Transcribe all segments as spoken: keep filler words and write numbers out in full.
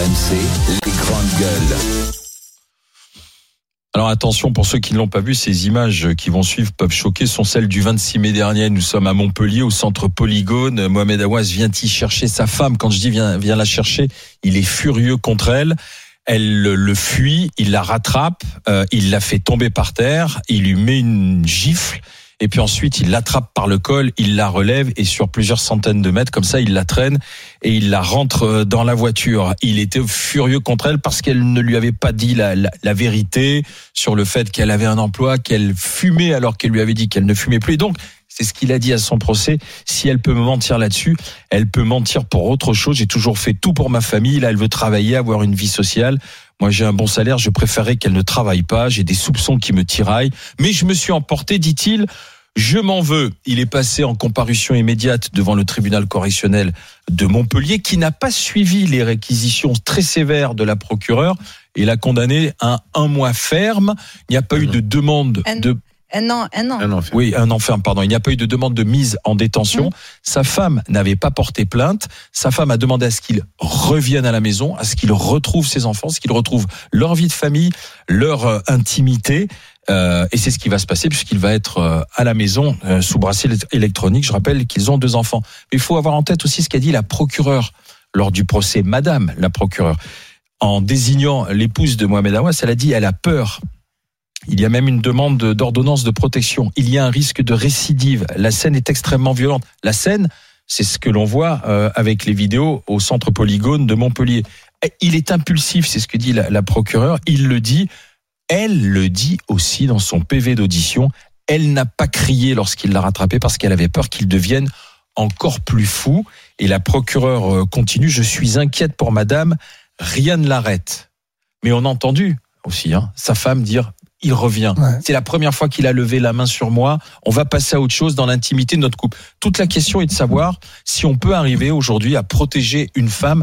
M C, les grandes gueules. Alors attention, pour ceux qui ne l'ont pas vu, ces images qui vont suivre peuvent choquer, sont celles du vingt-six mai dernier. Nous sommes à Montpellier, au centre Polygone. Mohamed Aouaz vient y chercher sa femme. Quand je dis vient, vient la chercher, il est furieux contre elle. Elle le fuit, il la rattrape, euh, il la fait tomber par terre, il lui met une gifle. Et puis ensuite, il l'attrape par le col, il la relève et sur plusieurs centaines de mètres, comme ça, il la traîne et il la rentre dans la voiture. Il était furieux contre elle parce qu'elle ne lui avait pas dit la, la, la vérité sur le fait qu'elle avait un emploi, qu'elle fumait alors qu'elle lui avait dit qu'elle ne fumait plus. Et donc, c'est ce qu'il a dit à son procès. Si elle peut me mentir là-dessus, elle peut mentir pour autre chose. J'ai toujours fait tout pour ma famille. Là, elle veut travailler, avoir une vie sociale. Moi, j'ai un bon salaire, je préférerais qu'elle ne travaille pas. J'ai des soupçons qui me tiraillent. Mais je me suis emporté, dit-il. Je m'en veux. Il est passé en comparution immédiate devant le tribunal correctionnel de Montpellier, qui n'a pas suivi les réquisitions très sévères de la procureure. Et l'a condamné à un mois ferme. Il n'y a pas un eu an. de demande un, de... Un an, un an. Un an oui, un an ferme, pardon. Il n'y a pas eu de demande de mise en détention. Mmh. Sa femme n'avait pas porté plainte. Sa femme a demandé à ce qu'il revienne à la maison, à ce qu'il retrouve ses enfants, à ce qu'il retrouve leur vie de famille, leur euh, intimité. Euh, et c'est ce qui va se passer puisqu'il va être euh, à la maison euh, sous bracelet électronique. Je rappelle qu'ils ont deux enfants. Mais il faut avoir en tête aussi ce qu'a dit la procureure lors du procès. Madame la procureure, en désignant l'épouse de Mohamed Aouaz, elle a dit elle a peur. Il y a même une demande d'ordonnance de protection. Il y a un risque de récidive. La scène est extrêmement violente. La scène, c'est ce que l'on voit euh, avec les vidéos au centre Polygone de Montpellier. Il est impulsif, c'est ce que dit la, la procureure. Il le dit. Elle le dit aussi dans son P V d'audition. Elle n'a pas crié lorsqu'il l'a rattrapé parce qu'elle avait peur qu'il devienne encore plus fou. Et la procureure continue. Je suis inquiète pour madame. Rien ne l'arrête. Mais on a entendu aussi hein, sa femme dire il revient. Ouais. C'est la première fois qu'il a levé la main sur moi. On va passer à autre chose dans l'intimité de notre couple. Toute la question est de savoir si on peut arriver aujourd'hui à protéger une femme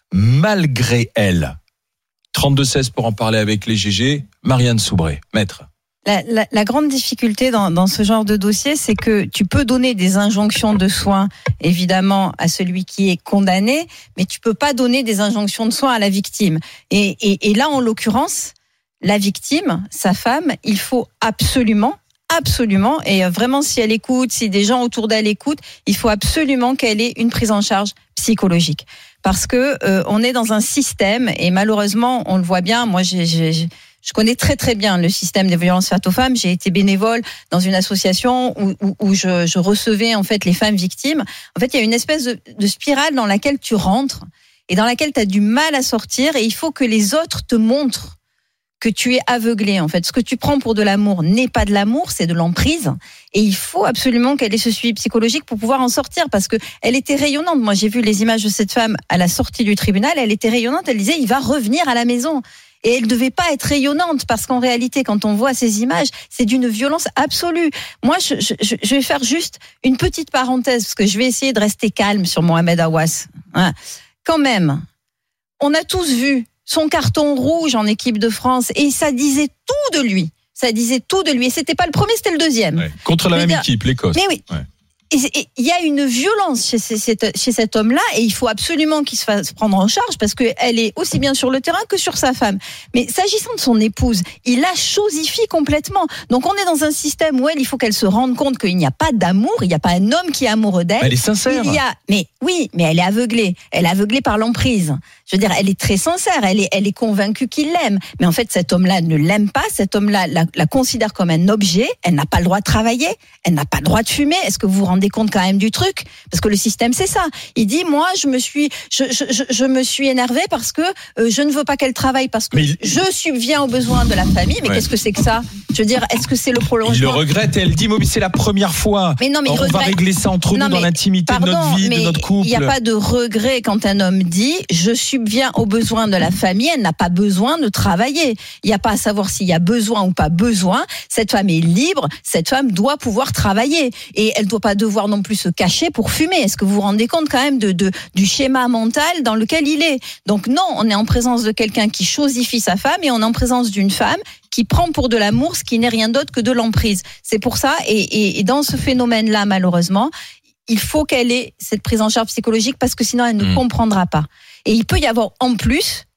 malgré elle. trente-deux seize pour en parler avec les G G. Marianne Soubré, maître. La, la, la grande difficulté dans, dans ce genre de dossier, c'est que tu peux donner des injonctions de soins, évidemment, à celui qui est condamné, mais tu peux pas donner des injonctions de soins à la victime. Et, et, et là, en l'occurrence, la victime, sa femme, il faut absolument, absolument, et vraiment si elle écoute, si des gens autour d'elle écoutent, il faut absolument qu'elle ait une prise en charge psychologique. Parce que euh, on est dans un système, et malheureusement, on le voit bien, moi j'ai, j'ai, je connais très très bien le système des violences faites aux femmes, j'ai été bénévole dans une association où, où, où je, je recevais en fait les femmes victimes. En fait, il y a une espèce de, de spirale dans laquelle tu rentres, et dans laquelle tu as du mal à sortir, et il faut que les autres te montrent que tu es aveuglé, en fait. Ce que tu prends pour de l'amour n'est pas de l'amour, c'est de l'emprise. Et il faut absolument qu'elle ait ce suivi psychologique pour pouvoir en sortir, parce que elle était rayonnante. Moi, j'ai vu les images de cette femme à la sortie du tribunal. Elle était rayonnante. Elle disait, il va revenir à la maison. Et elle devait pas être rayonnante, parce qu'en réalité, quand on voit ces images, c'est d'une violence absolue. Moi, je, je, je vais faire juste une petite parenthèse, parce que je vais essayer de rester calme sur Mohamed Aouaz. Hein. Quand même, on a tous vu son carton rouge en équipe de France, et ça disait tout de lui. Ça disait tout de lui. Et c'était pas le premier, c'était le deuxième. Ouais, contre la même dire, équipe, l'Écosse. Mais oui. Ouais. Et il y a une violence chez, cet, chez cet homme-là, et il faut absolument qu'il se fasse prendre en charge, parce qu'elle est aussi bien sur le terrain que sur sa femme. Mais s'agissant de son épouse, il la chosifie complètement. Donc on est dans un système où elle, il faut qu'elle se rende compte qu'il n'y a pas d'amour, il n'y a pas un homme qui est amoureux d'elle. Elle est sincère. Il y a, mais oui, mais elle est aveuglée. Elle est aveuglée par l'emprise. Je veux dire, elle est très sincère, elle est, elle est convaincue qu'il l'aime. Mais en fait, cet homme-là ne l'aime pas, cet homme-là la, la considère comme un objet, elle n'a pas le droit de travailler, elle n'a pas le droit de fumer. Est-ce que vous vous rendez compte quand même du truc? Parce que le système, c'est ça. Il dit, moi, je me suis, je, je, je, je me suis énervé parce que euh, je ne veux pas qu'elle travaille, parce que il... je subviens aux besoins de la famille. Mais ouais. Qu'est-ce que c'est que ça? Je veux dire, est-ce que c'est le prolongement? Il le regrette et elle dit, mais c'est la première fois. Mais non, mais on regrette... va régler ça entre non, nous dans l'intimité pardon, de notre vie, de notre couple. Il n'y a pas de regret quand un homme dit, je subviens aux besoins de la famille. Elle n'a pas besoin de travailler. Il n'y a pas à savoir s'il y a besoin ou pas besoin. Cette femme est libre. Cette femme doit pouvoir travailler, et elle ne doit pas devoir non plus se cacher pour fumer. Est-ce que vous vous rendez compte quand même de, de, du schéma mental dans lequel il est? Donc non, on est en présence de quelqu'un qui chosifie sa femme, et on est en présence d'une femme qui prend pour de l'amour ce qui n'est rien d'autre que de l'emprise. C'est pour ça, et, et, et dans ce phénomène-là, malheureusement, il faut qu'elle ait cette prise en charge psychologique, parce que sinon elle ne mmh. comprendra pas. Et il peut y avoir en plus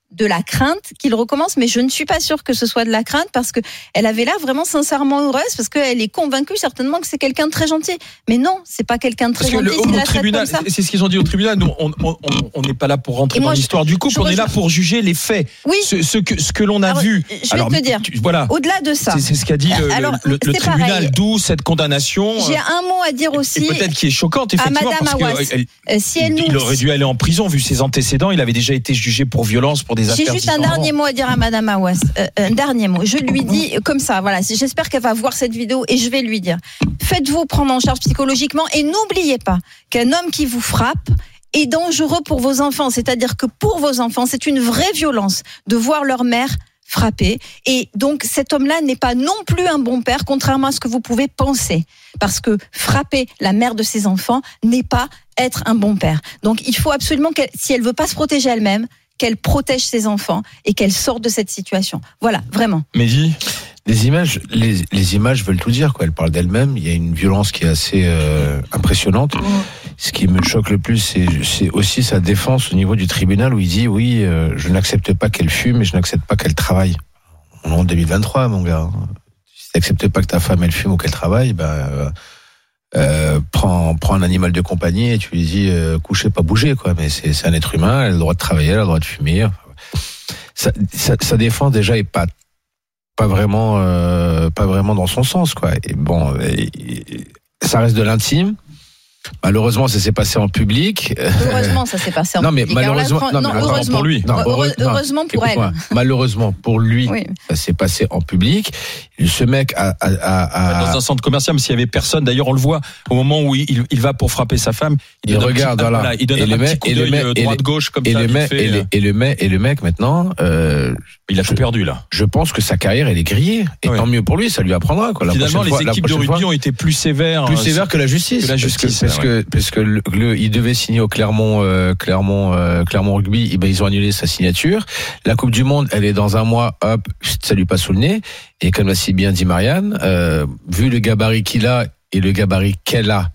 de la crainte qu'il recommence, mais je ne suis pas sûre que ce soit de la crainte parce que elle avait l'air vraiment sincèrement heureuse parce qu'elle est convaincue certainement que c'est quelqu'un de très gentil. Mais non, c'est pas quelqu'un de très parce gentil. Que le, si au tribunal, c'est ce qu'ils ont dit au tribunal. Nous, on on on n'est pas là pour rentrer dans l'histoire du couple. On est là pour juger les faits. Oui. Ce, ce que ce que l'on a Alors, vu. Je vais Alors, te dire. Tu, voilà. Au-delà de ça. C'est, c'est ce qu'a dit le, Alors, le, le tribunal. Pareil. D'où cette condamnation. J'ai un mot à dire aussi. Et peut-être qui est choquante effectivement à Madame parce que elle, si elle nous... il aurait dû aller en prison vu ses antécédents. Il avait déjà été jugé pour violence pour des J'ai affaires. J'ai juste un dernier mot à dire à Madame Hawass. Euh, un dernier mot. Je lui dis comme ça. Voilà. J'espère qu'elle va voir cette vidéo et je vais lui dire. Faites-vous prendre en charge psychologiquement et n'oubliez pas qu'un homme qui vous frappe est dangereux pour vos enfants. C'est-à-dire que pour vos enfants, c'est une vraie violence de voir leur mère frappé. Et donc, cet homme-là n'est pas non plus un bon père, contrairement à ce que vous pouvez penser. Parce que frapper la mère de ses enfants n'est pas être un bon père. Donc, il faut absolument qu'elle, si elle veut pas se protéger elle-même, qu'elle protège ses enfants et qu'elle sorte de cette situation. Voilà, vraiment. Mehdi ? Les images, les, les images veulent tout dire, quoi. Elle parle d'elle-même. Il y a une violence qui est assez euh, impressionnante. Mmh. Ce qui me choque le plus, c'est, c'est aussi sa défense au niveau du tribunal où il dit oui, euh, je n'accepte pas qu'elle fume et je n'accepte pas qu'elle travaille. On est en deux mille vingt-trois, mon gars. Si tu n'acceptes pas que ta femme elle fume ou qu'elle travaille, ben euh, euh, prends, prends un animal de compagnie et tu lui dis euh, coucher, pas bouger, quoi. Mais c'est, c'est un être humain. Elle a le droit de travailler, elle a le droit de fumer. Sa, sa, sa défense déjà est pas pas vraiment euh, pas vraiment dans son sens, quoi. Et bon, et, et, ça reste de l'intime. Malheureusement, ça s'est passé en public. Heureusement, ça s'est passé en non, mais public. Malheureusement, là, non, non, mais heureusement pour lui. Non, heureux, heureusement pour elle. Malheureusement pour lui, oui. Ça s'est passé en public. Ce mec a, a, a, a... dans un centre commercial, mais s'il y avait personne. D'ailleurs, on le voit au moment où il, il va pour frapper sa femme. Il, il regarde, petit, voilà. voilà. Il donne et un petit coup d'œil droite gauche comme et ça. Le mec, fait, et, le, et le mec, et le mec maintenant, euh, il a tout perdu là. Je pense que sa carrière elle est grillée. Et ouais. Tant mieux pour lui, ça lui apprendra, quoi. La Finalement, les fois, équipes de rugby ont été plus sévères, plus sévères que la justice, que la justice, parce que parce que, parce que le, le, il devait signer au Clermont, euh, Clermont, euh, Clermont Rugby. Et ben ils ont annulé sa signature. La Coupe du Monde, elle est dans un mois. Hop, ça lui passe sous le nez. Et comme l'a si bien dit Marianne, euh, vu le gabarit qu'il a et le gabarit qu'elle a,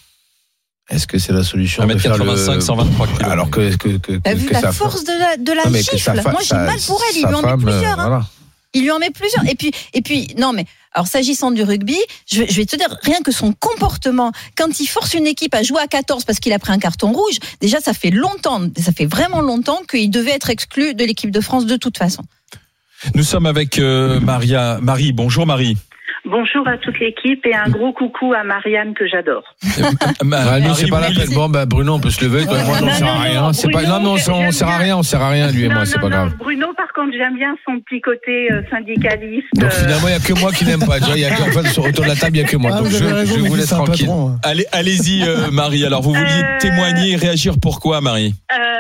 est-ce que c'est la solution un mètre quatre-vingt-cinq, le... cent vingt-trois kilos. Alors que que que, que, vu que la sa force de la de la non, gifle. Fa... Moi j'ai sa... mal pour elle. Il lui en femme, met plusieurs. Euh, hein. voilà. Il lui en met plusieurs. Et puis, et puis, non, mais, alors, s'agissant du rugby, je vais, je vais te dire, rien que son comportement, quand il force une équipe à jouer à quatorze parce qu'il a pris un carton rouge, déjà, ça fait longtemps, ça fait vraiment longtemps qu'il devait être exclu de l'équipe de France de toute façon. Nous sommes avec euh, Maria, Marie. Bonjour, Marie. Bonjour à toute l'équipe et un gros coucou à Marianne que j'adore. Ah, nous, c'est pas la peine. Bon, bah, Bruno, on peut se lever. Toi, moi, on sert à rien. C'est pas, non, non, on sert à rien, on sert à rien, lui et moi, c'est pas grave. Bruno, par contre, j'aime bien son petit côté euh, syndicaliste. Donc, finalement, il n'y a que moi qui n'aime pas. Il y a que, en fait, autour de la table, il n'y a que moi. Ah, Donc, vous je, raison, je vous laisse tranquille. Patron, hein. Allez, allez-y, euh, Marie. Alors, vous vouliez euh... témoigner et réagir pourquoi, Marie?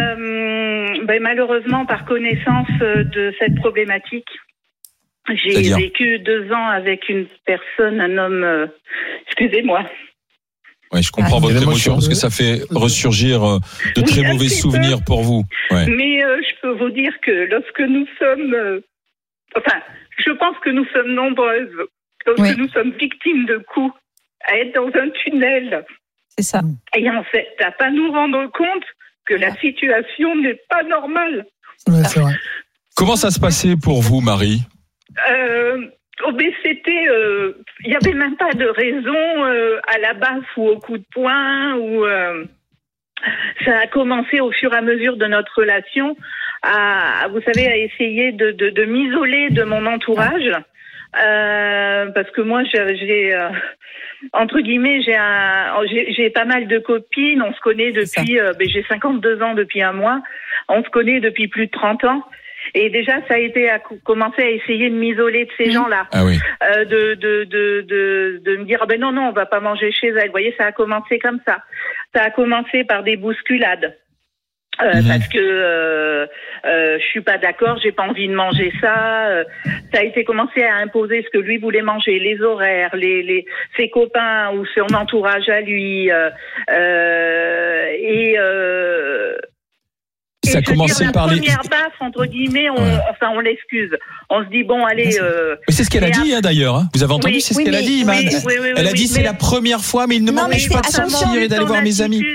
euh, ben, Malheureusement, par connaissance de cette problématique. J'ai C'est-à-dire vécu deux ans avec une personne, un homme. Euh, excusez-moi. Oui, je comprends ah, votre émotion parce que ça fait ressurgir euh, de très oui, mauvais souvenirs peu. Pour vous. Ouais. Mais euh, je peux vous dire que lorsque nous sommes, euh, enfin, je pense que nous sommes nombreuses, lorsque oui. nous sommes victimes de coups, à être dans un tunnel. C'est ça. Et en fait, à pas nous rendre compte que la situation n'est pas normale. Ouais, c'est vrai. Comment ça se passait pour vous, Marie? Euh, oh ben c'était, il euh, n'y avait même pas de raison euh, à la baffe ou au coup de poing. Ou euh, ça a commencé au fur et à mesure de notre relation à, vous savez, à essayer de, de, de m'isoler de mon entourage euh, parce que moi j'ai, j'ai euh, entre guillemets j'ai, un, j'ai, j'ai pas mal de copines. On se connaît depuis, euh, ben, j'ai cinquante-deux ans depuis un mois. On se connaît depuis plus de trente ans. Et déjà, ça a été à commencer à essayer de m'isoler de ces mmh. gens-là, ah oui. euh, de, de de de de me dire ah ben non non on va pas manger chez elle. Vous voyez, ça a commencé comme ça. Ça a commencé par des bousculades euh, mmh. parce que euh, euh, je suis pas d'accord, j'ai pas envie de manger ça. Euh, ça a été commencé à imposer ce que lui voulait manger, les horaires, les les ses copains ou son entourage à lui euh, euh, et euh, ça a commencé dire, par la les première baffe entre guillemets, on, ouais. enfin on l'excuse. On se dit bon allez. Euh, mais c'est ce qu'elle a dit hein, d'ailleurs. Hein. Vous avez entendu, oui, c'est ce oui, qu'elle mais, a dit, Iman. Oui, oui, oui, Elle a dit oui, c'est mais... la première fois, mais il ne m'empêche pas de sortir et d'aller voir mes amis.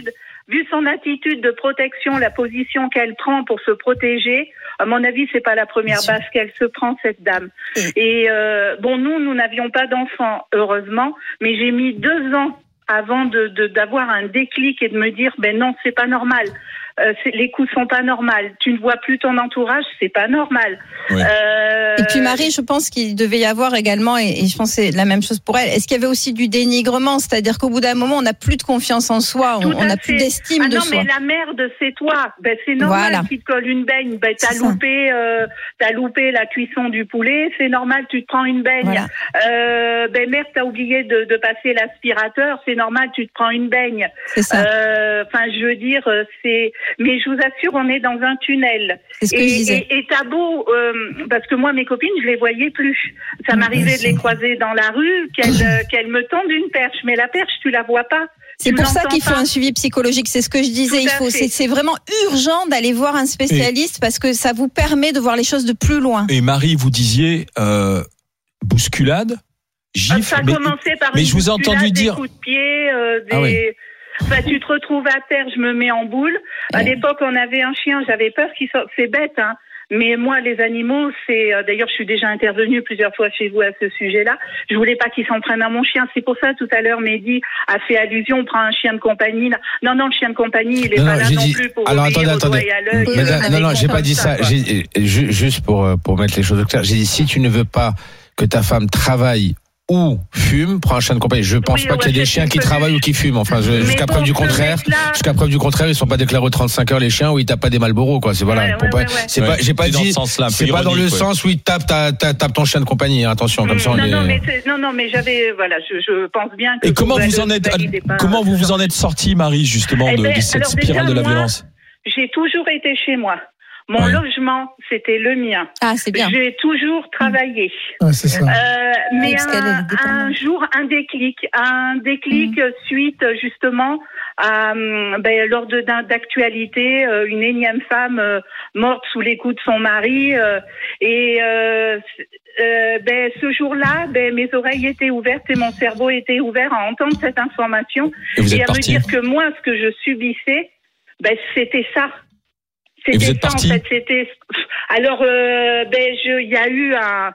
vu son attitude de protection, la position qu'elle prend pour se protéger, à mon avis, c'est pas la première base qu'elle se prend, cette dame. Et euh, bon, nous, nous n'avions pas d'enfants, heureusement, mais j'ai mis deux ans avant de, de d'avoir un déclic et de me dire, ben non, c'est pas normal. Euh, c'est, les coups sont pas normaux. Tu ne vois plus ton entourage, c'est pas normal. Oui. Euh... Et puis Marie, je pense qu'il devait y avoir également, et, et je pense que c'est la même chose pour elle, est-ce qu'il y avait aussi du dénigrement? C'est-à-dire qu'au bout d'un moment, on n'a plus de confiance en soi, on n'a plus d'estime ah de non, soi. Mais la merde, c'est toi. Ben, c'est normal voilà. qu'il te colle une baigne. Ben, t'as loupé, euh, t'as loupé la cuisson du poulet, c'est normal, tu te prends une baigne. Voilà. Euh, ben merde, t'as oublié de, de passer l'aspirateur, c'est normal, tu te prends une baigne. C'est ça. Enfin, euh, je veux dire, c'est... Mais je vous assure, on est dans un tunnel. C'est ce que et, je disais. Et, et t'as beau, euh, parce que moi, mes copines, je les voyais plus. Ça m'arrivait de les croiser dans la rue, qu'elles, euh, qu'elles me tendent une perche, mais la perche, tu la vois pas. C'est tu pour ça qu'il faut pas. un suivi psychologique. C'est ce que je disais. Il faut, c'est, c'est vraiment urgent d'aller voir un spécialiste et parce que ça vous permet de voir les choses de plus loin. Et Marie, vous disiez euh, bousculade, gifle. Ça a mais, commencé par mais une je vous ai entendu des dire coups de pied, euh, des... Ah oui. Enfin, tu te retrouves à terre, je me mets en boule. À l'époque, on avait un chien, j'avais peur qu'il sorte. C'est bête, hein. Mais moi, les animaux, c'est... D'ailleurs, je suis déjà intervenue plusieurs fois chez vous à ce sujet-là. Je voulais pas qu'ils s'en prennent à mon chien. C'est pour ça, tout à l'heure, Mehdi a fait allusion, on prend un chien de compagnie. Là. Non, non, le chien de compagnie, il est non, pas non, là j'ai non dit... plus pour Alors, obéir attendez, au doigt attendez. et à l'œil. Mais euh, non, non, j'ai pas dit ça. ça j'ai, juste pour, pour mettre les choses au clair, j'ai dit, si tu ne veux pas que ta femme travaille ou fume, prends un chien de compagnie. Je pense oui, pas ouais, qu'il y ait des chiens qui travaillent ou qui fument. Enfin, je, jusqu'à bon, preuve du contraire, jusqu'à preuve du contraire, ils sont pas déclarés aux trente-cinq heures les chiens où ils tapent pas des Marlboro, quoi. C'est voilà. Ouais, pour ouais, pas, ouais, c'est ouais. pas, j'ai pas C'est dit, dans ce sens-là, c'est pas dans le ouais. sens où ils tapent, tapent, tapent ton chien de compagnie. Hein, attention, comme mmh, ça on non, est. Non, mais c'est, non, non, mais j'avais, voilà, je, je pense bien que. Et comment vous en êtes, comment vous vous en êtes sorti, Marie, justement, de, eh ben, de cette alors spirale déjà, de la moi, violence? J'ai toujours été chez moi. Mon ouais. logement, c'était le mien. Ah, c'est bien. J'ai toujours travaillé. Ouais, c'est ça. Euh, mais un, un jour, un déclic, un déclic mmh. suite justement à, ben, lors de, d'actualité, une énième femme euh, morte sous les coups de son mari. Euh, et euh, euh, ben, ce jour-là, ben, mes oreilles étaient ouvertes et mon cerveau était ouvert à entendre cette information et, vous êtes et à parti. me dire que moi, ce que je subissais, ben, c'était ça. C'était et vous êtes ça, parti en fait, c'était... Alors, euh, ben, je, il y a eu un,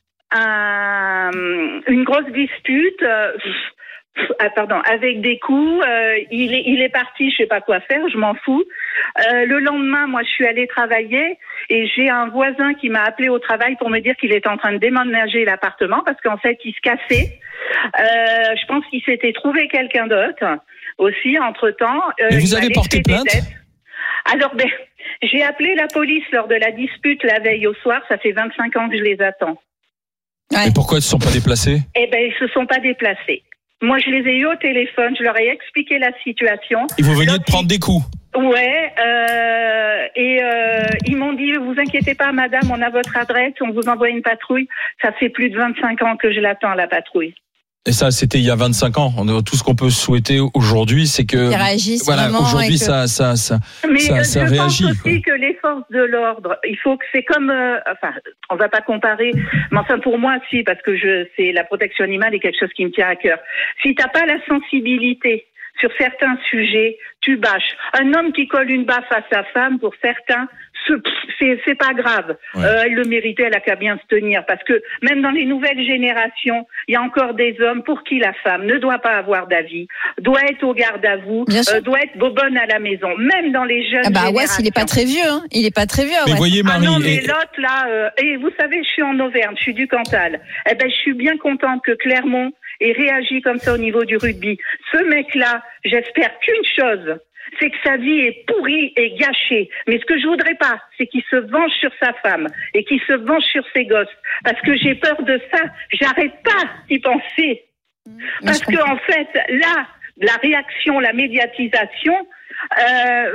un, une grosse dispute, euh, ah, pardon, avec des coups. Euh, il est, il est parti, je sais pas quoi faire, je m'en fous. Euh, le lendemain, moi, je suis allée travailler et j'ai un voisin qui m'a appelé au travail pour me dire qu'il était en train de déménager l'appartement parce qu'en fait, il se cassait. Euh, je pense qu'il s'était trouvé quelqu'un d'autre aussi entre-temps. Euh, et vous avez porté plainte? Alors, ben, j'ai appelé la police lors de la dispute la veille au soir. Ça fait vingt-cinq ans que je les attends. Ouais. Et pourquoi ils ne se sont pas déplacés? Eh ben, ils se sont pas déplacés. Moi, je les ai eus au téléphone. Je leur ai expliqué la situation. Et vous veniez L'autre, de prendre des coups? Ouais. Euh, et euh, ils m'ont dit, vous inquiétez pas, madame, on a votre adresse, on vous envoie une patrouille. Ça fait plus de vingt-cinq ans que je l'attends, la patrouille. Et ça, c'était il y a vingt-cinq ans. Tout ce qu'on peut souhaiter aujourd'hui, c'est que, voilà, aujourd'hui, que... ça, ça, ça, Mais ça, ça je réagit. pense aussi quoi. Que les forces de l'ordre, il faut que c'est comme, euh, enfin, on va pas comparer, mais enfin pour moi, si, parce que je, c'est la protection animale est quelque chose qui me tient à cœur. Si t'as pas la sensibilité sur certains sujets, tu bâches. Un homme qui colle une baffe à sa femme, pour certains, c'est, c'est pas grave. Ouais. Euh, elle le méritait, elle a qu'à bien se tenir. Parce que même dans les nouvelles générations, il y a encore des hommes pour qui la femme ne doit pas avoir d'avis, doit être au garde à vous, euh, doit être bobonne à la maison. Même dans les jeunes ah bah, générations. Ouais, il est pas très vieux, hein. Il est pas très vieux. Mais ouais. voyez, Marie. Ah non, mais et... l'autre, là, euh, et vous savez, je suis en Auvergne, je suis du Cantal. Eh ben, je suis bien contente que Clermont ait réagi comme ça au niveau du rugby. Ce mec-là, j'espère qu'une chose, c'est que sa vie est pourrie et gâchée. Mais ce que je voudrais pas, c'est qu'il se venge sur sa femme et qu'il se venge sur ses gosses. Parce que j'ai peur de ça. J'arrête pas d'y penser. Parce que, en fait, là, la réaction, la médiatisation, euh,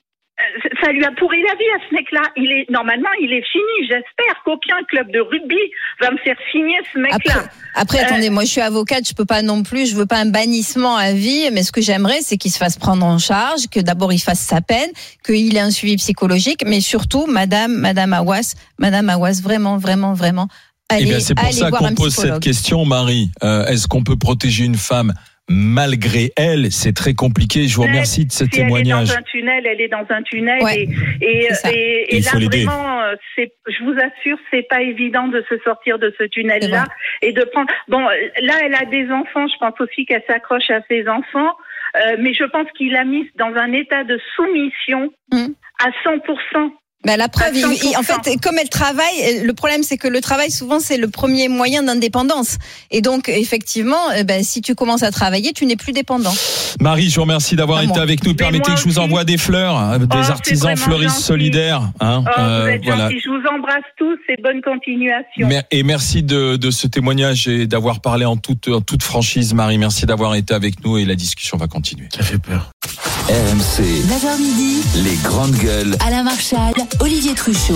ça lui a pourri la vie à ce mec-là. Il est, normalement, il est fini. J'espère qu'aucun club de rugby va me faire signer ce mec-là. Après, après euh, attendez, moi je suis avocate, je peux pas non plus, je veux pas un bannissement à vie, mais ce que j'aimerais, c'est qu'il se fasse prendre en charge, que d'abord il fasse sa peine, qu'il ait un suivi psychologique, mais surtout, madame, madame Hawass, madame Hawass, vraiment, vraiment, vraiment, allez, eh bien, c'est pour allez ça voir qu'on un pose psychologue. Cette question, Marie. Euh, est-ce qu'on peut protéger une femme malgré elle. C'est très compliqué. Je vous remercie de ce si témoignage. Elle est dans un tunnel, elle est dans un tunnel. Ouais. Et, et, C'est et, et Il là, faut l'aider. vraiment, c'est, je vous assure, c'est pas évident de se sortir de ce tunnel-là et de prendre. Bon, là, elle a des enfants. Je pense aussi qu'elle s'accroche à ses enfants. Euh, mais je pense qu'il l'a mise dans un état de soumission Mmh. à cent pour cent. Ben la preuve, il, il- en cent pour cent. fait, comme elle travaille, le problème c'est que le travail souvent c'est le premier moyen d'indépendance. Et donc effectivement, eh ben, si tu commences à travailler, tu n'es plus dépendant. Marie, je vous remercie d'avoir Ah, été moi. avec nous. Mais Permettez moi que je vous aussi. envoie des fleurs, hein, des Oh, c'est artisans vraiment fleuristes gentil. solidaires. Hein, Oh, euh, vous êtes voilà. gentils. Je vous embrasse tous et bonne continuation. Mer- Et merci de, de ce témoignage et d'avoir parlé en toute, en toute franchise, Marie. Merci d'avoir été avec nous et la discussion va continuer. Ça fait peur. R M C, neuf heures midi, les grandes gueules. Alain Marchal, Olivier Truchot.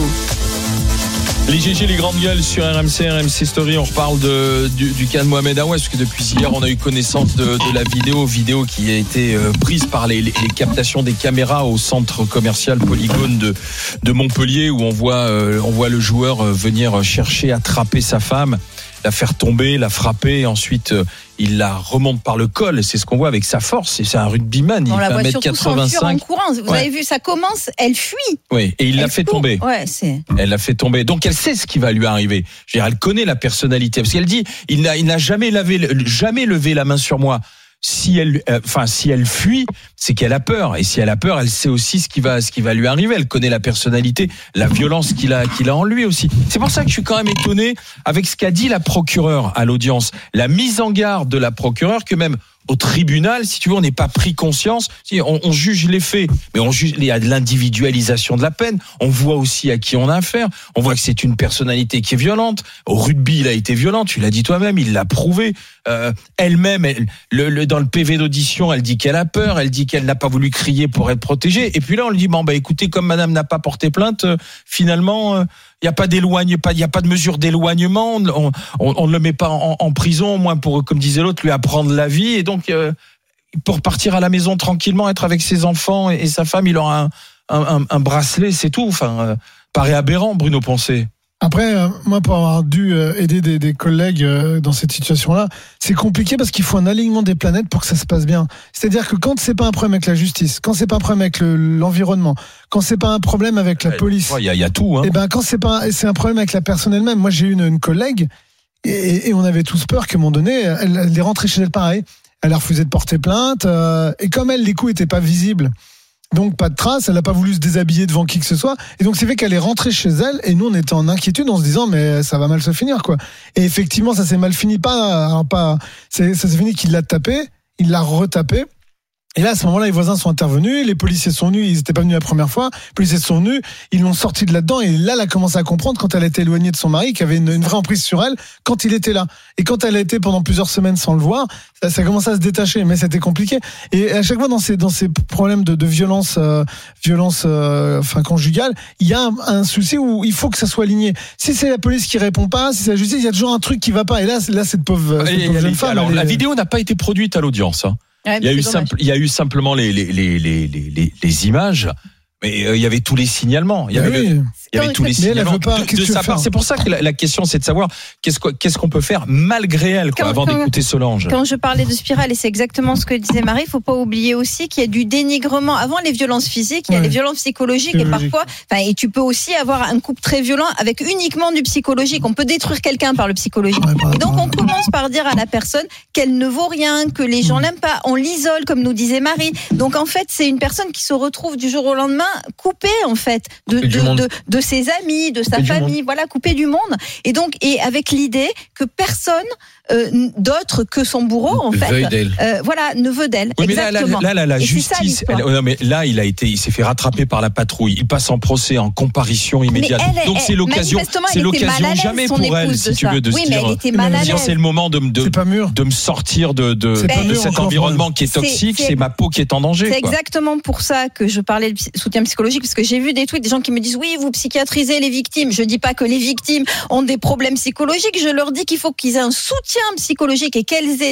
Les G G, les grandes gueules sur R M C, R M C Story. On reparle de, du, du cas de Mohamed Aouas, parce que depuis hier, on a eu connaissance de, de la vidéo, vidéo qui a été euh, prise par les, les, les captations des caméras au centre commercial Polygone de, de Montpellier, où on voit, euh, on voit le joueur euh, venir chercher, attraper sa femme, la faire tomber, la frapper, et ensuite euh, il la remonte par le col. C'est ce qu'on voit avec sa force. Et c'est un rugbyman. On il la fait voit un mètre surtout s'enfuir en quatre-vingt-cinq. courant. Vous Ouais. avez vu, ça commence, elle fuit. Oui, et il l'a Elle fait court. tomber. Ouais, c'est. Elle l'a fait tomber. Donc elle sait ce qui va lui arriver. Je veux dire, elle connaît la personnalité. Parce qu'elle dit, il n'a, il n'a jamais levé, jamais levé la main sur moi. Si elle, euh, enfin, si elle fuit, c'est qu'elle a peur. Et si elle a peur, elle sait aussi ce qui va, ce qui va lui arriver. Elle connaît la personnalité, la violence qu'il a, qu'il a en lui aussi. C'est pour ça que je suis quand même étonné avec ce qu'a dit la procureure à l'audience. La mise en garde de la procureure que même au tribunal, si tu veux, on n'est pas pris conscience. Si, on, on juge les faits, mais on juge, il y a de l'individualisation de la peine. On voit aussi à qui on a affaire. On voit que c'est une personnalité qui est violente. Au rugby, il a été violent. Tu l'as dit toi-même, il l'a prouvé. Euh, elle-même, elle, le, le, dans le P V d'audition, elle dit qu'elle a peur. Elle dit qu'elle n'a pas voulu crier pour être protégée. Et puis là, on lui dit bon bah écoutez, comme Madame n'a pas porté plainte, euh, finalement. Euh, Il n'y a pas d'éloigne, pas, il y a pas de mesure d'éloignement. On, on, on ne le met pas en, en prison, au moins pour, comme disait l'autre, lui apprendre la vie. Et donc, euh, pour partir à la maison tranquillement, être avec ses enfants et, et sa femme, il aura un, un, un, un bracelet, c'est tout. Enfin, euh, paraît aberrant, Bruno Poncet. Après, euh, moi, pour avoir dû euh, aider des, des collègues euh, dans cette situation-là, c'est compliqué parce qu'il faut un alignement des planètes pour que ça se passe bien. C'est-à-dire que quand c'est pas un problème avec la justice, quand c'est pas un problème avec le, l'environnement, quand c'est pas un problème avec la police, Il y, a, il y a tout. Hein. et ben quand c'est pas, c'est un problème avec la personne elle-même. Moi, j'ai eu une, une collègue et, et on avait tous peur qu'à un moment donné, elle, elle est rentrée chez elle pareil. Elle a refusé de porter plainte euh, et comme elle, les coups étaient pas visibles. Donc pas de traces, elle n'a pas voulu se déshabiller devant qui que ce soit, et donc c'est fait qu'elle est rentrée chez elle, et nous on était en inquiétude en se disant mais ça va mal se finir quoi. Et effectivement ça s'est mal fini, pas, alors pas, c'est, ça s'est fini qu'il l'a tapé, il l'a retapé. Et là, à ce moment-là, les voisins sont intervenus, les policiers sont venus, ils n'étaient pas venus la première fois, les policiers sont venus, ils l'ont sorti de là-dedans, et là, elle a commencé à comprendre quand elle était éloignée de son mari, qu'il y avait une, une vraie emprise sur elle, quand il était là. Et quand elle a été pendant plusieurs semaines sans le voir, ça, ça a commencé à se détacher, mais c'était compliqué. Et à chaque fois, dans ces, dans ces problèmes de, de violence, euh, violence, euh, enfin, conjugale, il y a un, un souci où il faut que ça soit aligné. Si c'est la police qui répond pas, si c'est la justice, il y a toujours un truc qui va pas. Et là, là, cette pauvre, cette Et- pauvre et- jeune femme, alors, elle la est- vidéo n'a pas été produite à l'audience. Hein. Ouais, Il y a c'est eu dommage. simple, il y a eu simplement les les les les les, les images, mais euh, il y avait tous les signalements. Il y Bah avait, oui. le, il y avait Quand- tous les Mais elle, elle signalements veut pas, de, qu'est-ce de que tu sa veux part. faire C'est pour ça que la, la question c'est de savoir qu'est-ce qu'on qu'est-ce qu'on peut faire malgré elle, quoi, Quand- avant quand- d'écouter Solange. Quand je parlais de spirale, et c'est exactement ce que disait Marie, il faut pas oublier aussi qu'il y a du dénigrement. Avant les violences physiques, il y a Ouais. les violences psychologiques, Psychologique. et parfois, enfin, et tu peux aussi avoir un couple très violent avec uniquement du psychologique. On peut détruire quelqu'un par le psychologique. Ouais, par Et donc on rapport à- commence par dire à la personne qu'elle ne vaut rien, que les gens l'aiment pas. On l'isole, comme nous disait Marie. Donc en fait, c'est une personne qui se retrouve du jour au lendemain coupée en fait de Coupée du de, monde. de, de ses amis, de sa Coupée du famille, voilà, coupée du monde. Et donc et avec l'idée que personne euh, d'autre que son bourreau en fait, Veuille d'elle. euh, voilà, ne veut d'elle. Oui, mais là, là, Exactement. là, là, la Et c'est ça, justice. l'histoire. elle- non, mais là, il a été, il s'est fait rattraper par la patrouille. Il passe en procès, en comparution immédiate. Mais elle, Donc elle, c'est l'occasion, manifestement, c'est elle était mal l'occasion à l'aise, jamais son pour elle, épouse, si de tu ça. veux, de Oui, se mais dire. elle était Mais mal à elle- dire, l'aise. c'est le moment de, de, C'est pas mûr. de me sortir de, de, C'est de pas mûr cet encore, environnement qui est C'est- toxique. c'est- C'est ma peau qui est en danger. C'est quoi. exactement pour ça que je parlais de psy- soutien psychologique, parce que j'ai vu des tweets, des gens qui me disent oui, vous psychiatrisez les victimes. Je dis pas que les victimes ont des problèmes psychologiques. Je leur dis qu'il faut qu'ils aient un soutien psychologique et qu'elles aient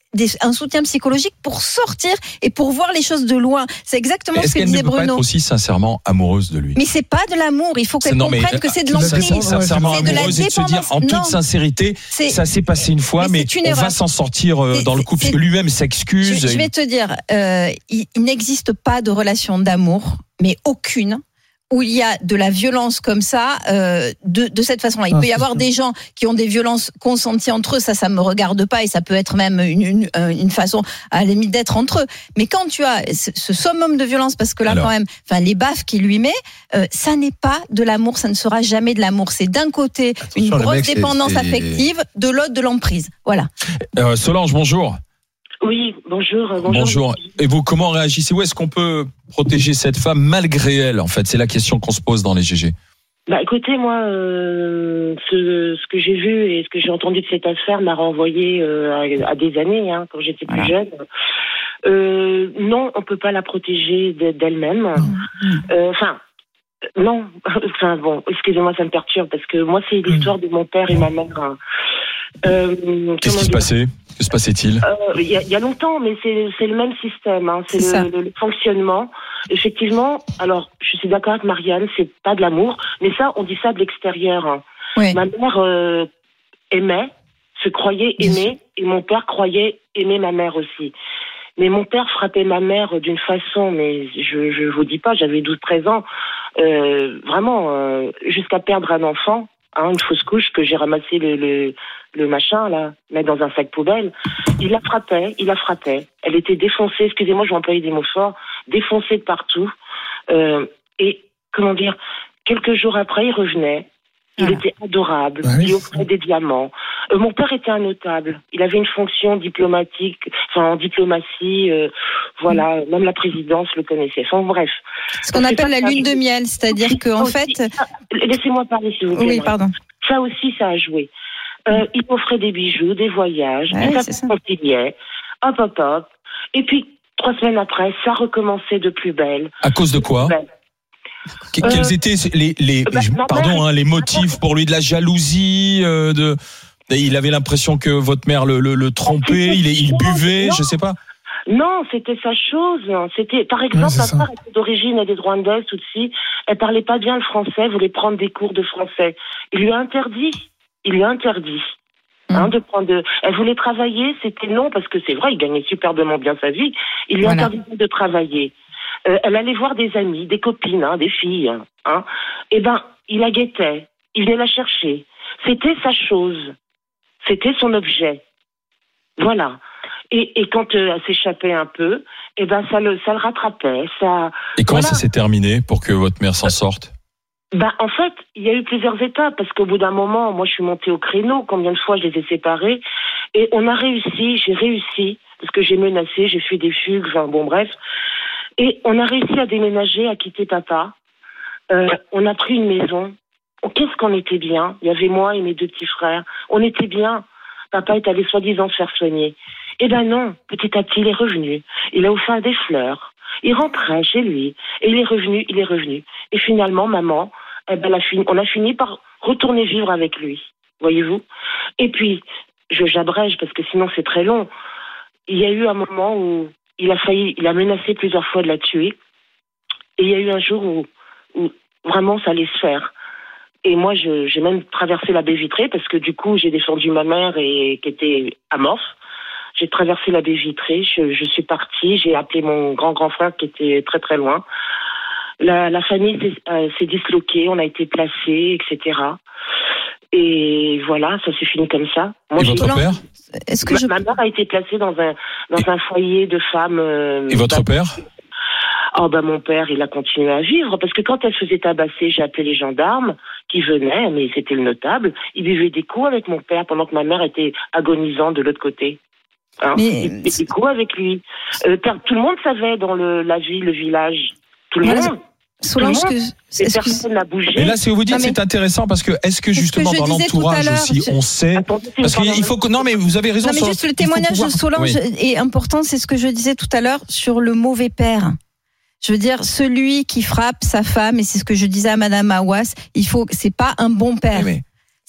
des, un soutien psychologique pour sortir et pour voir les choses de loin. C'est exactement Est-ce ce que qu'elle disait ne peut pas Bruno. être aussi sincèrement amoureuse de lui? Mais c'est pas de l'amour. Il faut qu'elle C'est- non, mais, comprenne que c'est de euh, l'emprise. dépend, sincèrement C'est de la amoureuse et de se dire en dépendance. toute Non. sincérité, C'est- ça s'est passé une fois, mais mais, c'est une on erreur. va s'en sortir euh, C'est- dans le c'est- couple. c'est- Parce que lui-même Je, s'excuse. je vais te dire, euh, il, il n'existe pas de relation d'amour, mais aucune, où il y a de la violence comme ça, euh, de, de cette façon-là. Il Ah, peut y c'est avoir sûr. des gens qui ont des violences consenties entre eux, ça, ça me regarde pas, et ça peut être même une, une, une façon, à la limite, d'être entre eux. Mais quand tu as ce, ce summum de violence, parce que là, Alors. quand même, enfin, les baffes qu'il lui met, euh, ça n'est pas de l'amour, ça ne sera jamais de l'amour. C'est d'un côté une Attention, le grosse mec, c'est- dépendance c'est- affective, de l'autre de l'emprise. Voilà. Euh, Solange, bonjour. Oui, bonjour. euh, Bonjour. Bonjour. Et vous, comment réagissez? Où est-ce qu'on peut protéger cette femme malgré elle? En fait, c'est la question qu'on se pose dans les G G. Bah écoutez, moi, euh, ce, ce que j'ai vu et ce que j'ai entendu de cette affaire m'a renvoyé euh, à, à des années, hein, quand j'étais plus Voilà. jeune. Euh, non, on peut pas la protéger de- d'elle-même. Euh, Enfin, euh, non. Enfin bon, excusez-moi, ça me perturbe parce que moi, c'est l'histoire de mon père et ma mère. hein. Euh, Qu'est-ce comment qui se dire passait? Que se passait-il? Euh, Il y, a, il y a longtemps, mais c'est, c'est le même système. Hein. C'est, C'est ça. le, le, le fonctionnement. Effectivement, alors je suis d'accord avec Marianne, c'est pas de l'amour, mais ça, on dit ça de l'extérieur. Hein. Oui. Ma mère euh, aimait, se croyait aimer, et mon père croyait aimer ma mère aussi. Mais mon père frappait ma mère d'une façon, mais je je vous dis pas, j'avais douze treize ans, euh, vraiment, euh, jusqu'à perdre un enfant, hein, une fausse couche que j'ai ramassé le, le, le machin, là, mettre dans un sac poubelle. Il la frappait, il la frappait. Elle était défoncée, excusez-moi, je vais employer des mots forts, défoncée de partout. Euh, et, comment dire, quelques jours après, il revenait. Il Voilà. était adorable, Bah oui, il offrait des diamants. Euh, mon père était un notable. Il avait une fonction diplomatique, enfin en diplomatie, euh, voilà, même la présidence le connaissait. Enfin bref. Ce qu'on Parce que appelle ça, la ça lune a de joué. miel, c'est-à-dire qu'en Aussi, fait, ça- laissez-moi parler s'il vous plaît. oui, Marie. pardon. Ça aussi, ça a joué. Euh, il offrait des bijoux, des voyages, Ouais, et ça c'est se ça. conciliait. Hop, hop, hop. Et puis, trois semaines après, ça recommençait de plus belle. À cause de quoi? Belle. Que- Euh, Quels étaient les, les, bah, je- ma pardon, mère- hein, les motifs pour lui? De la jalousie, euh, de, il avait l'impression que votre mère le, le, le trompait, il, il buvait, Non. je sais pas. Non, c'était sa chose. C'était, par exemple, Ouais, c'est ma ça. mère était d'origine, elle est de rwandaise, Tutsi. Elle parlait pas bien le français, voulait prendre des cours de français. Il lui a interdit. Il lui a interdit. Hein, Mm. de prendre de... Elle voulait travailler, c'était non, parce que c'est vrai, il gagnait superbement bien sa vie. Il lui a Voilà. interdit de travailler. Euh, elle allait voir des amis, des copines, hein, des filles. Hein. Eh ben, il la guettait. Il venait la chercher. C'était sa chose. C'était son objet. Voilà. Et, et quand euh, elle s'échappait un peu, eh ben ça le ça le rattrapait. Ça. Et comment Voilà. ça s'est terminé pour que votre mère s'en sorte? Ben en fait, il y a eu plusieurs étapes parce qu'au bout d'un moment, moi je suis montée au créneau. Combien de fois je les ai séparés et on a réussi. J'ai réussi parce que j'ai menacé, j'ai fait des fugues. Enfin bon bref. Et on a réussi à déménager, à quitter papa. Euh, on a pris une maison. Oh, qu'est-ce qu'on était bien. Il y avait moi et mes deux petits frères. On était bien. Papa est allé soi-disant se faire soigner. Eh ben non, petit à petit, il est revenu. Il a offert des fleurs. Il rentrait chez lui. Et il est revenu, il est revenu. Et finalement, maman, eh ben, elle a fini, on a fini par retourner vivre avec lui. Voyez-vous? Et puis, je j'abrège parce que sinon c'est très long. Il y a eu un moment où il a failli, il a menacé plusieurs fois de la tuer. Et il y a eu un jour où, où vraiment ça allait se faire. Et moi, je, j'ai même traversé la baie vitrée parce que du coup, j'ai défendu ma mère et qui était amorphe. J'ai traversé la baie vitrée, je, je suis partie, j'ai appelé mon grand-grand frère qui était très très loin. La, la famille s'est, euh, s'est disloquée, on a été placés, et cetera. Et voilà, ça s'est fini comme ça. Moi, Et j'ai- votre père? Est-ce que ma, je ma mère a été placée dans un dans un foyer de femmes. euh, Et votre père? Oh ben mon père, il a continué à vivre parce que quand elle se faisait tabasser, j'ai appelé les gendarmes qui venaient, mais c'était le notable. Il buvait des coups avec mon père pendant que ma mère était agonisante de l'autre côté. Hein, Mais- il buvait des coups avec lui. Euh, tout le monde savait dans le, la ville, le village. Tout le Voilà, monde. Solange, Tout le que, Et est-ce que- personne n'a bougé. Et là, si vous dites, Non, mais- c'est intéressant parce que est-ce que C'est ce justement que je dans disais tout à l'entourage l'heure, aussi, je- on sait, Attendez, c'est parce une qu'il faut que, non mais vous avez raison. Non, mais sur- juste le il faut témoignage pouvoir- de Solange Oui. est important, c'est ce que je disais tout à l'heure sur le mauvais père. Je veux dire, celui qui frappe sa femme, et c'est ce que je disais à Madame Hawass, il faut, c'est pas un bon père. Oui, mais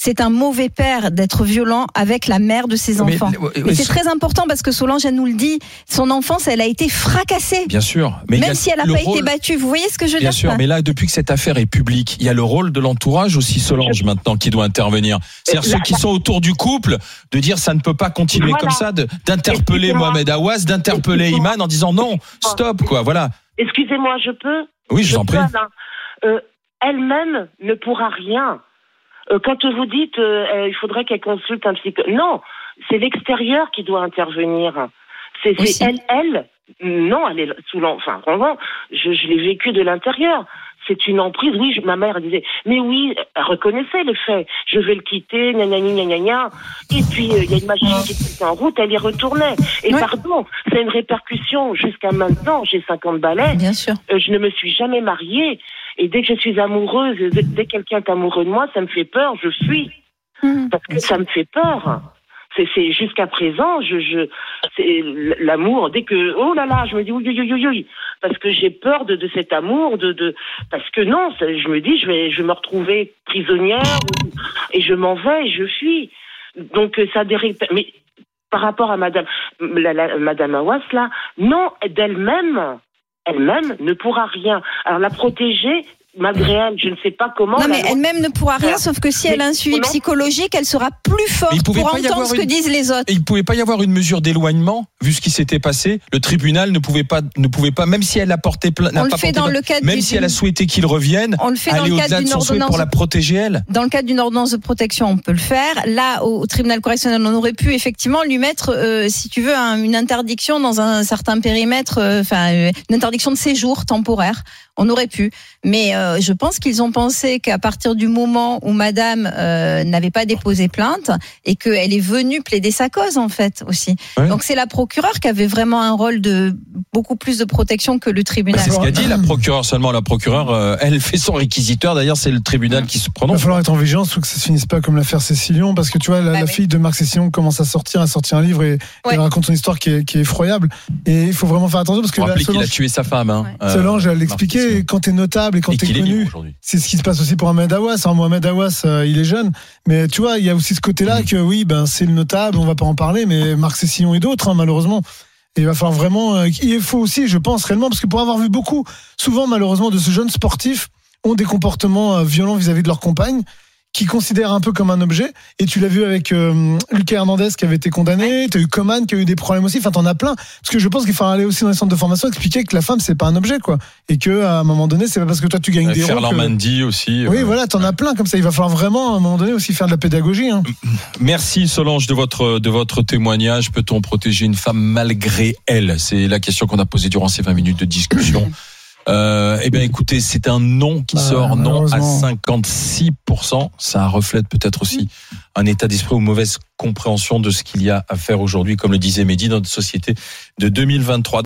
c'est un mauvais père d'être violent avec la mère de ses Mais, enfants. mais, Et c'est très important parce que Solange, elle nous le dit, son enfance, elle a été fracassée. Bien sûr. Mais il y Même a si elle n'a le pas rôle- été battue. Vous voyez ce que je veux Bien dire sûr, mais là, depuis que cette affaire est publique, il y a le rôle de l'entourage aussi, Solange, maintenant, qui doit intervenir. C'est-à-dire La- ceux qui sont autour du couple, de dire ça ne peut pas continuer Voilà. comme ça, de, d'interpeller Excusez-moi. Mohamed Aouaz, d'interpeller Excusez-moi. Iman en disant non, stop, quoi, voilà. Excusez-moi, je peux Oui, je vous en peux, prie. Alain. Euh, Elle-même ne pourra rien. Euh, quand vous dites euh, euh, il faudrait qu'elle consulte un psychologue, non, c'est l'extérieur qui doit intervenir. C'est, c'est Aussi. elle, elle. Non, elle est sous l'en... Enfin, vraiment, je, je l'ai vécu de l'intérieur. C'est une emprise. Oui, je- ma mère elle disait, mais oui, elle reconnaissait les faits. Je vais le quitter, nanani, nanana. Et puis, il euh, y a une machine qui était en route, elle y retournait. Et Ouais. pardon, c'est une répercussion. Jusqu'à maintenant, j'ai cinquante balais. Bien sûr. Euh, je ne me suis jamais mariée. Et dès que je suis amoureuse, dès, dès que quelqu'un est amoureux de moi, ça me fait peur, je fuis. Mmh. Parce que ça me fait peur. C'est, c'est jusqu'à présent, je, je, c'est l'amour. Dès que, oh là là, je me dis oui, oui, oui, oui, oui, parce que j'ai peur de, de cet amour, de, de, parce que non, ça, je me dis, je vais, je vais me retrouver prisonnière et je m'en vais, et je fuis. Donc euh, ça dérive. Mais par rapport à Madame, la, la, Madame Aouaz là, non, d'elle-même, elle-même ne pourra rien. Alors la protéger. Malgré elle, je ne sais pas comment. Non, mais la loi- elle-même ne pourra rien, sauf que si Mais elle a un suivi comment- psychologique, elle sera plus forte Mais il pouvait pour pas y entendre avoir ce que une- disent les autres. Et il ne pouvait pas y avoir une mesure d'éloignement, vu ce qui s'était passé. Le tribunal ne pouvait pas, ne pouvait pas, même si elle a porté plainte, n'a On le pas fait porté dans plainte, le cadre même du- si elle a souhaité qu'il revienne, On le fait dans aller le au-delà cadre de d'une son souhait ordonnance. pour la protéger elle. Dans le cadre d'une ordonnance de protection, on peut le faire. Là, au, au tribunal correctionnel, on aurait pu effectivement lui mettre, euh, si tu veux, un- une interdiction dans un certain périmètre, euh, enfin, euh, une interdiction de séjour temporaire. On aurait pu. Mais euh, je pense qu'ils ont pensé qu'à partir du moment où Madame euh, n'avait pas déposé plainte et qu'elle est venue plaider sa cause, en fait, aussi. Ouais. Donc c'est la procureure qui avait vraiment un rôle de beaucoup plus de protection que le Bah, tribunal. c'est ce qu'a dit la procureure seulement. La procureure, euh, elle fait son réquisiteur. D'ailleurs, c'est le tribunal qui se Il va prononce. falloir être en vigilance pour que ça se finisse pas comme l'affaire Cécilion, parce que tu vois, la, Bah la oui. fille de Marc Cécilion commence à sortir, à sortir un livre et Ouais. elle raconte son histoire qui est, qui est effroyable. Et il faut vraiment faire attention parce que Vous là, rappelez qu'il a Solange, tué sa femme. Hein, Ouais. euh, Solange, elle Marc l'expliquait, Cécilion. quand t'es notable et quand Et t'es qu'il est libre connu, aujourd'hui. c'est ce qui se passe aussi pour Mohamed Aouaz. Alors, Mohamed Aouaz, euh, il est jeune, mais tu vois, il y a aussi ce côté-là Mmh. que oui, ben c'est le notable, on va pas en parler, mais Marc Cécilion et d'autres, hein, malheureusement. Et il va falloir vraiment, euh, il faut aussi, je pense réellement, parce que pour avoir vu beaucoup, souvent malheureusement, de ce jeunes sportifs ont des comportements euh, violents vis-à-vis de leur compagne, qui considèrent un peu comme un objet. Et tu l'as vu avec euh, Lucas Hernandez qui avait été condamné, t'as eu Coman qui a eu des problèmes aussi, enfin t'en as plein. Parce que je pense qu'il faut aller aussi dans les centres de formation expliquer que la femme c'est pas un objet, quoi. Et que à un moment donné, c'est pas parce que toi tu gagnes Ouais, des Ferland rôles que- Mendy aussi. Oui, euh, voilà, t'en as plein comme ça. Il va falloir vraiment à un moment donné aussi faire de la pédagogie. Hein. Merci Solange de votre de votre témoignage. Peut-on protéger une femme malgré elle? C'est la question qu'on a posée durant ces vingt minutes de discussion. Euh, eh bien, écoutez, c'est un non qui Bah, sort, non à malheureusement. cinquante-six pour cent. Ça reflète peut-être aussi un état d'esprit ou mauvaise compréhension de ce qu'il y a à faire aujourd'hui, comme le disait Mehdi, dans notre société de deux mille vingt-trois.